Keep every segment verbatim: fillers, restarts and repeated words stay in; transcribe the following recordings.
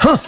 Huh.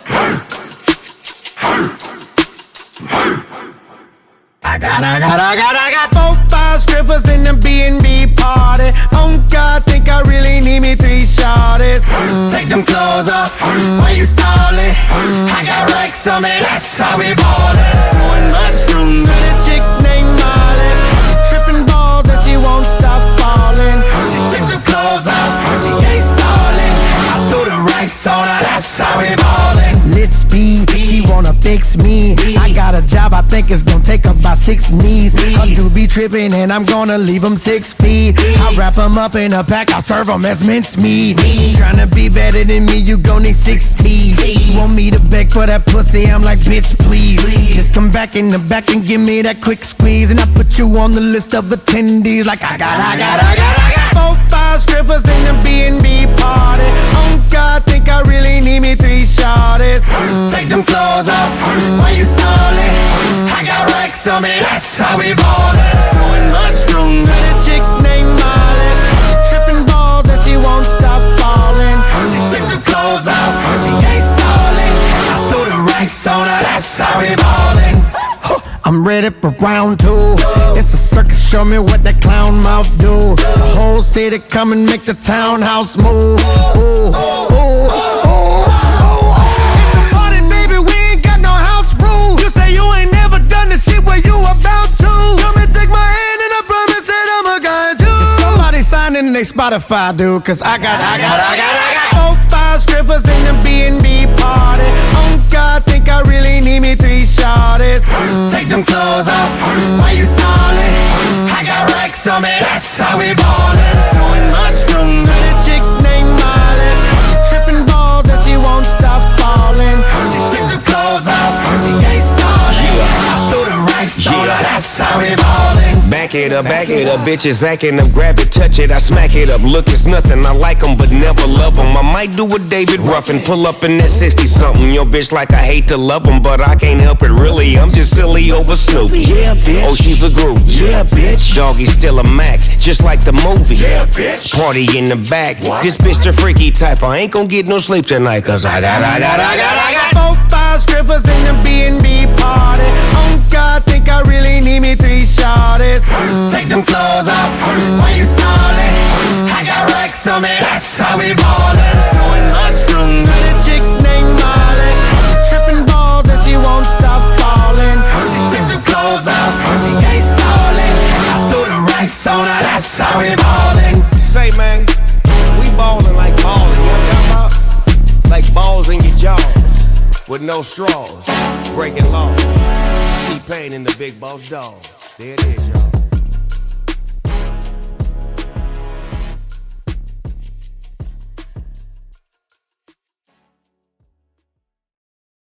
I got, I got, I got, I got four, five strippers in the B and B party. Oh God, think I really need me three shorties. Mm. Take them clothes off, mm. Why you stalling? Mm. I got racks on me, that's how we ballin'. Doing much room, got a chick named Molly. She tripping balls and she won't stop falling. She took them clothes off, she ain't stalling. I threw the racks on her, that's how we ballin'. Lit speed, she wanna fix me. I got a job, I think it's gonna take about six knees. Her dude be trippin' and I'm gonna leave him six feet. I wrap him up in a pack, I serve him as mincemeat. Tryna be better than me, you gon' need six teeth. Want me to beg for that pussy, I'm like, bitch, please. Just come back in the back and give me that quick squeeze. And I put you on the list of attendees. Like I got, I got, I got, I got four, five strippers in the B and B party. Oh God, think I really need me three shorties. Mm. Take them clothes off, mm. Why you stalling? Mm. I got racks on me, that's how we ballin'. Doing much room, got a chick named Molly. She tripping balls and she won't stop falling. She took the clothes off, she ain't stalling. I threw the racks on her, that's how we ballin'. I'm ready for round two. It's a circus, show me what that clown mouth do. The whole city come and make the townhouse move. Ooh, ooh, ooh. It's a party, baby, we ain't got no house rules. You say you ain't never done the shit where you about to. Come and take my hand and I promise that I'm a guy too. Somebody signing their Spotify, dude, cause I got, I got, I got, I got four, five strippers in the B and B party. Oh God, think I really need me three shorties. Mm. Take them clothes off, mm. Why you stalling? Mm. I got racks on me, that's how we ballin'. Doing much room, got a chick named Molly. She tripping balls and she won't stop falling. She took the clothes off, she ain't stalling. I threw the racks on her, that's how we ballin'. Back it up, back it up, bitches acting up, grab it, touch it, I smack it up. Look, it's nothing, I like them, but never love them. I might do a David Ruffin, pull up in that sixty something. Your bitch like I hate to love them, but I can't help it really. I'm just silly over Snoopy. Yeah, bitch. Oh, she's a groove. Yeah, bitch. Doggy's still a Mac, just like the movie. Yeah, bitch. Party in the back. What? This bitch the freaky type. I ain't gon' get no sleep tonight, cause I got, I got, I got, I got four, five strippers in the B and B party. Oh God, think I really need me three shorties. Mm. Take them clothes off, mm. Why you stalling? Mm. I got racks on me, that's how we ballin'. Doing much room, got a chick named Molly. She tripping balls and she won't stop falling. She took the clothes off, she ain't stalling. I threw the racks on her, that's how we ballin'. Say, man, we ballin' like ballin', you know what I'm talking about? Like balls in your jaws, with no straws, breaking laws. T-Pain and the Big Boss Dog. There it is, y'all.